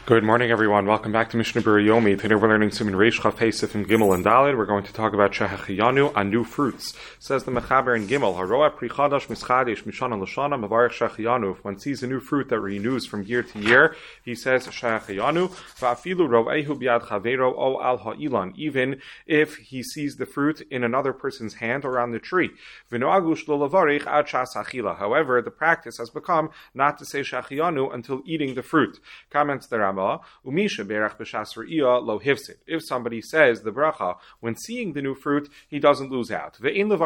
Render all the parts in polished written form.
Good morning, everyone. Welcome back to Mishnah Berurah Yomi. Today we're learning Siman Reish Chaf Hey Sifim Gimel and Daled. We're going to talk about Shehechiyanu on new fruits. Says the Mechaber in Gimel, Haroa Pri Chadash Mischadesh Mishana L'Shana Mevarech Shehechiyanu. If one sees a new fruit that renews from year to year, he says Shehechiyanu. Va'afilu Ro'ehu Biad Chaveiro O Al Ha'ilan. Even if he sees the fruit in another person's hand or on the tree. V'no'agu Shlo Levarech Ad Shas Achila. However, the practice has become not to say Shehechiyanu until eating the fruit. Comments the Rambam. If somebody says the bracha when seeing the new fruit, he doesn't lose out. One should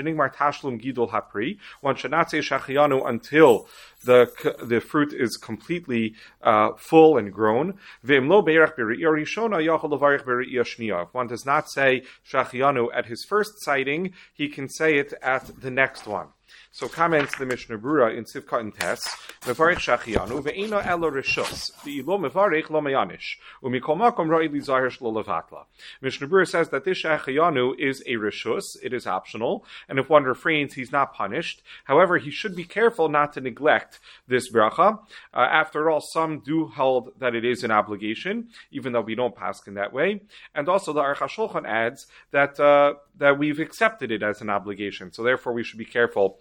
not say shachiyanu until the fruit is completely full and grown. If one does not say shachiyanu at his first sighting, he can say it at the next one. So comments the Mishnah Berurah in Sivka and Tes, Mevarech Shachiyanu, ve'ena elo reshus, ve'ilo mevarech lo meyanish, u'mikol makom ra'i li zahir shlo levatla. Mishnah Berurah says that this Shachiyanu is a reshus, it is optional, and if one refrains, he's not punished. However, he should be careful not to neglect this bracha. After all, some do hold that it is an obligation, even though we don't pass in that way. And also the Aruch HaShulchan adds that we've accepted it as an obligation, so therefore we should be careful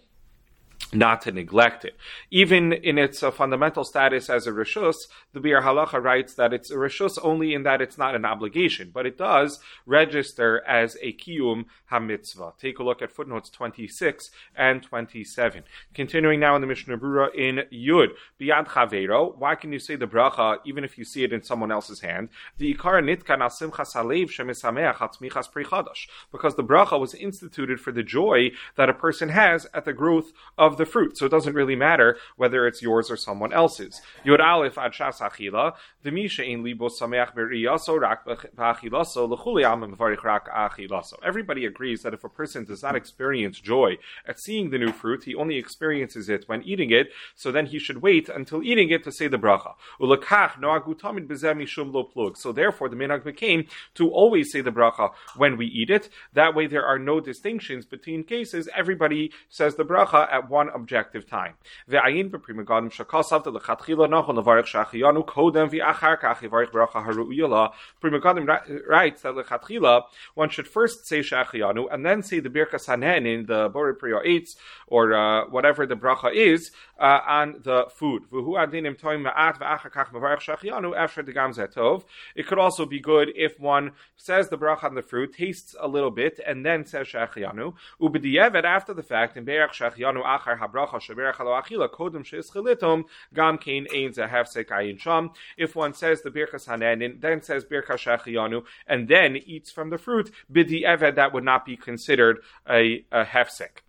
not to neglect it. Even in its fundamental status as a reshus, the Biur Halacha writes that it's a reshus only in that it's not an obligation, but it does register as a kiyum hamitzvah. Take a look at footnotes 26 and 27. Continuing now in the Mishnah Berurah in Yud, Biyad Chaveiro, why can you say the bracha even if you see it in someone else's hand? The Ikar nitkan al simchas halev shemisameach hatzmichas pri chadash, because the bracha was instituted for the joy that a person has at the growth of the fruit. So it doesn't really matter whether it's yours or someone else's. Yod Aleph ad shas achila, v'misha ein libo sameach beriyaso rak b'achilaso l'chuli alma mevarich rak achilaso. Everybody agrees that if a person does not experience joy at seeing the new fruit, he only experiences it when eating it, so then he should wait until eating it to say the bracha. Ulakach noagu tamid b'zeh mishum lo plug. So therefore the minhag became to always say the bracha when we eat it. That way there are no distinctions between cases. Everybody says the bracha at one objective time. Ve'ayin b'Pri Megadim shakasav delechatchila nachon levarich shachiyanu kodem v'achar kach yivarich bracha haru'iyala. Pri Megadim writes that lechatchila one should first say shachiyanu and then say the birkas hanen in the Borei Pri Ha'etz or whatever the bracha is on the food. V'hu adinim toim ma'at v'achar kach mevarich shachiyanu after the gam zetov. It could also be good if one says the bracha on the fruit, tastes a little bit, and then says shachiyanu. Ubediyevet after the fact in berach shachiyanu achar habracha sheberach lo achila kodem she'ischilitum gam kein ein zehefsek ayin sham. If one says the birkas hanen, then says birkas shachiyanu, and then eats from the fruit, b'di'eved that would not be considered a hefsek.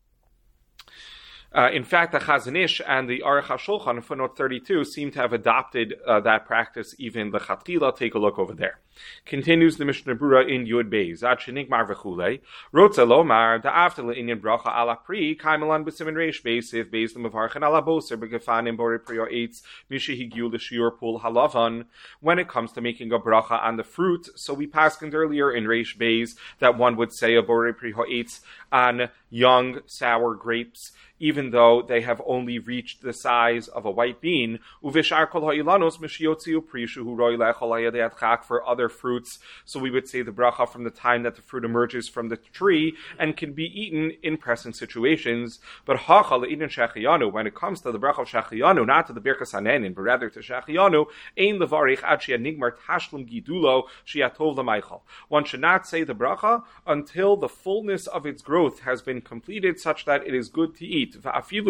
In fact, the Chazon Ish and the Aruch HaShulchan in footnote 32 seem to have adopted that practice even the Chatchila. Take a look over there. Continues the Mishnah Berurah in Yud Beis. Ad shenigmar v'chulei. Rotze lomar da'after le'inyan bracha ala pri kaimelan b'siman reish beisiv beis l'mevarchen ala boser b'gefanim borei Pri Ha'etz mishe higiu l'shiur pul halavan. When it comes to making a bracha on the fruit, so we passed earlier in reish beis that one would say a borei Pri Ha'etz on young sour grapes, even though they have only reached the size of a white bean. Uvishar kol ha'ilanos mishiyotziu prishu hu roi lechol hayadei adchak for other fruits. So we would say the bracha from the time that the fruit emerges from the tree and can be eaten in present situations. But hacha le'idin shachiyanu, when it comes to the bracha of shachiyanu, not to the birkas hanenin, but rather to shachiyanu, ein levarich ad nigmar tashlum gidulo shiatov l'maychal. One should not say the bracha until the fullness of its growth has been completed, such that it is good to eat. Even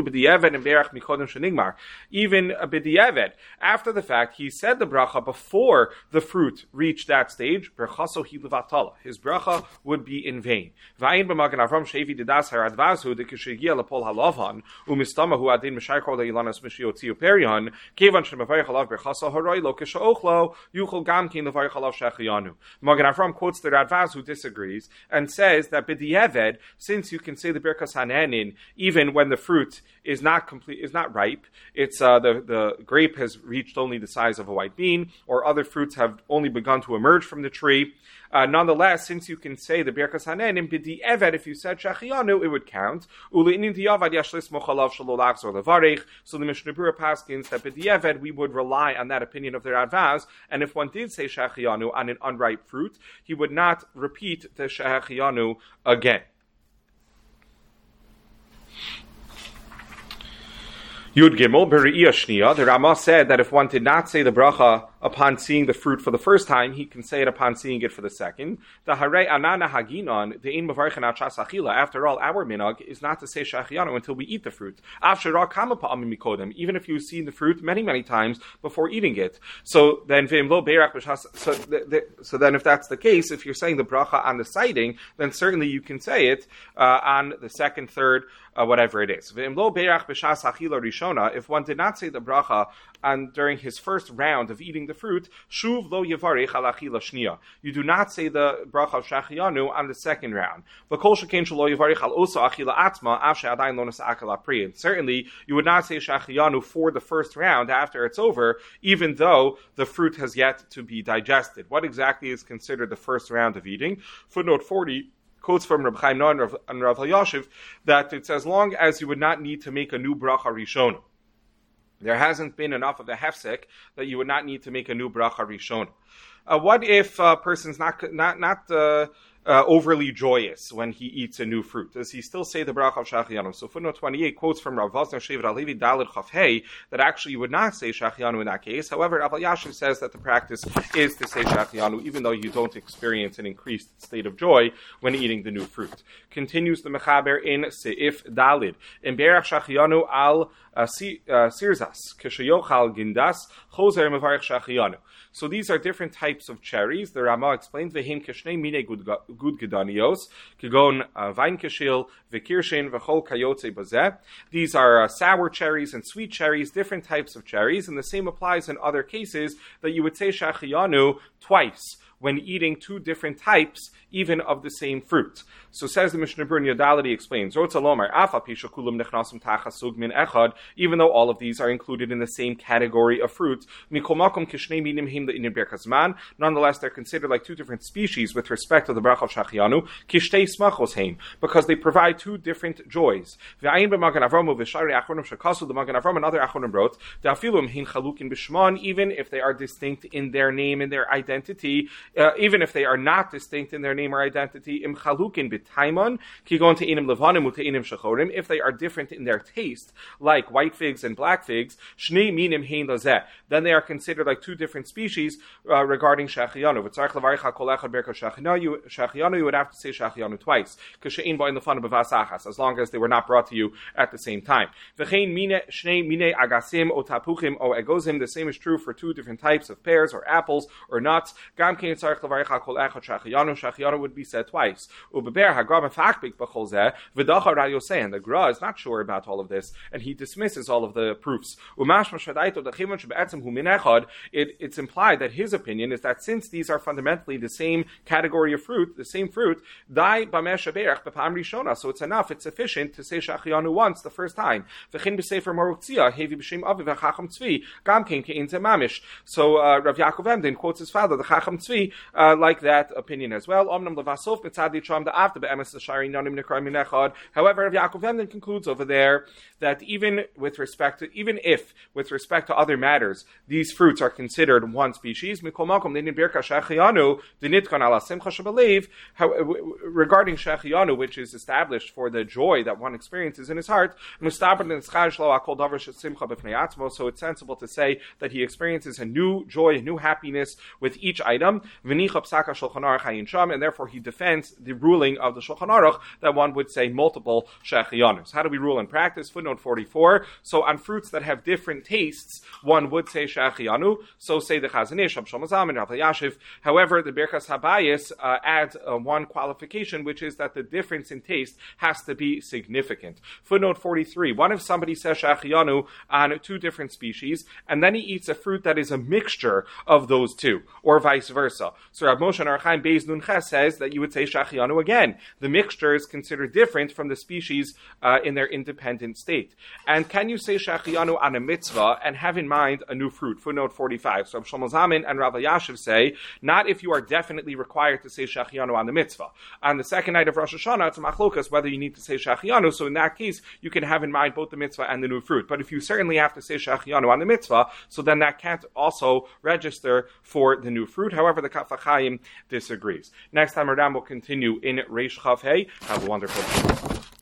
b'di'eved, after the fact, he said the bracha before the fruit reached that stage. His bracha would be in vain. Magen Avram quotes the Radvaz who disagrees and says that b'di'eved, since you can say the birkas hanenin even when when the fruit is not complete, is not ripe. It's the grape has reached only the size of a white bean, or other fruits have only begun to emerge from the tree. Nonetheless, since you can say the Birkas Hanenim b'di eved, if you said Shachianu, it would count. So the Mishnah Berurah paskins that b'di eved we would rely on that opinion of the Radvaz, and if one did say Shachianu on an unripe fruit, he would not repeat the Shachianu again. Yud Gimel, B'Re'iyah Shniya, the Ramah said that if one did not say the bracha upon seeing the fruit for the first time, he can say it upon seeing it for the second. The Harei Anana Haginon, the Ein Mevarchen Al Shas Achila, after all, our minhag is not to say Shachianu until we eat the fruit. Afshara Kama Pa'amim Mikodem, even if you've seen the fruit many, many times before eating it. So then, V'im Lo Beirach B'Shas, so then if that's the case, if you're saying the bracha on the sighting, then certainly you can say it on the second, third, whatever it is. If one did not say the bracha during his first round of eating the fruit, shuv lo yevarich al achila shniya. You do not say the bracha of Shachianu on the second round. Certainly, you would not say Shachianu for the first round after it's over, even though the fruit has yet to be digested. What exactly is considered the first round of eating? Footnote 40 quotes from Reb Chaim Noah and Rav Elyashiv that it's as long as you would not need to make a new bracha rishona. There hasn't been enough of a hefsek that you would not need to make a new bracha rishona. What if a person's not overly joyous when he eats a new fruit? Does he still say the bracha of Shachianu? So footnote 28 quotes from Rav Vosner Shevet Alevi Daled Chaf Hey that actually you would not say Shachianu in that case. However, Rav Elyashiv says that the practice is to say Shachianu even though you don't experience an increased state of joy when eating the new fruit. Continues the Mechaber in Seif Daled. In Berach Shachianu al Sirzas Keshayochal Gindas Choser Mevarich Shachianu. So these are different types of cherries. The Ramah explains v'hem keshnei mine gud gedanios kigon vine keshil v'kirshin v'chol kayotze bazeh. These are sour cherries and sweet cherries, different types of cherries, and the same applies in other cases that you would say Shachianu twice when eating two different types, even of the same fruit. So says the Mishnah Berurah Yodality explains, even though all of these are included in the same category of fruits, nonetheless they're considered like two different species with respect to the bracha of Shachianu, because they provide two different joys. The Magen Avram and other Achronim wrote, even if they are distinct in their name and their identity, even if they are not distinct in their name or identity, if they are different in their taste, like white figs and black figs, then they are considered like two different species regarding Shachianu. You would have to say Shachianu twice, as long as they were not brought to you at the same time. The same is true for two different types of pears or apples or nuts. Shachianu would be said twice. And the Gra is not sure about all of this, and he dismisses all of the proofs. It's implied that his opinion is that since these are fundamentally the same category of fruit, the same fruit, so it's enough, it's sufficient to say Shachianu once the first time. So Rav Yaakov Emden quotes his father, the Chacham Tzvi, like that opinion as well. However, Rav Yaakov Emden concludes over there that even if with respect to other matters, these fruits are considered one species, regarding Shachianu, which is established for the joy that one experiences in his heart, so it's sensible to say that he experiences a new joy, a new happiness with each item, and therefore he defends the ruling of the Shulchan Aruch that one would say multiple Shachianus. How do we rule in practice? Footnote 44. So on fruits that have different tastes, one would say Shachianu. So say the Chazon Ish, Rav Shlomo and Rav Elyashiv. However, the Birkas Habayis adds one qualification, which is that the difference in taste has to be significant. Footnote 43. What if somebody says Shachianu on two different species, and then he eats a fruit that is a mixture of those two, or vice versa? mitzvah. So Rav Moshe Ohr HaChaim Beis Nun Ches says that you would say shachianu again. The mixture is considered different from the species in their independent state. And can you say shachianu on a mitzvah and have in mind a new fruit? Footnote 45. So Shlomo Zalman and Rav Elyashiv say, not if you are definitely required to say shachianu on the mitzvah. On the second night of Rosh Hashanah, it's a machlokas whether you need to say shachianu. So in that case, you can have in mind both the mitzvah and the new fruit. But if you certainly have to say shachianu on the mitzvah, so then that can't also register for the new fruit. However, the Kaf HaChaim disagrees. Next time around, we'll continue in Reish Chav Hey. Have a wonderful day.